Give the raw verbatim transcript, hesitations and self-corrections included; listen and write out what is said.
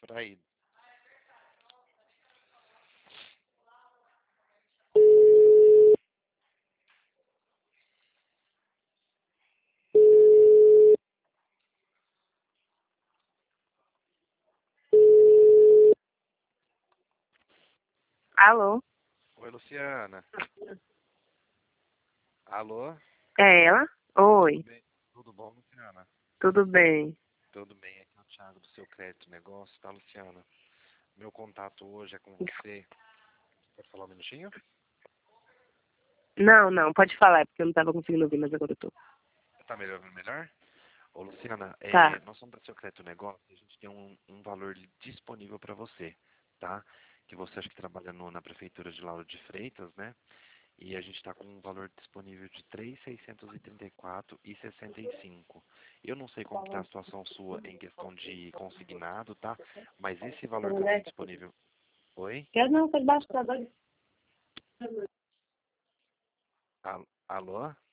distraído. Alô? Oi, Luciana. Alô? É ela? Tudo Oi, bem? Tudo bom, Luciana? tudo bem? Tudo bem, aqui é o Thiago do seu crédito negócio, tá, Luciana? Meu contato hoje é com você. Pode falar um minutinho? Não, não, pode falar, é porque eu não estava conseguindo ouvir, mas agora eu tô. Tá melhor, melhor? Ô, Luciana, é, Tá. nós somos da seu crédito negócio e a gente tem um, um valor disponível para você, tá? Que você acha que trabalha no, na prefeitura de Lauro de Freitas, né? E a gente está com um valor disponível de três mil seiscentos e trinta e quatro reais e sessenta e cinco. Eu não sei como está a situação sua em questão de consignado, tá? Mas esse valor que eu tenho disponível... Oi? Quero não, foi debaixo da dor. Al- Alô?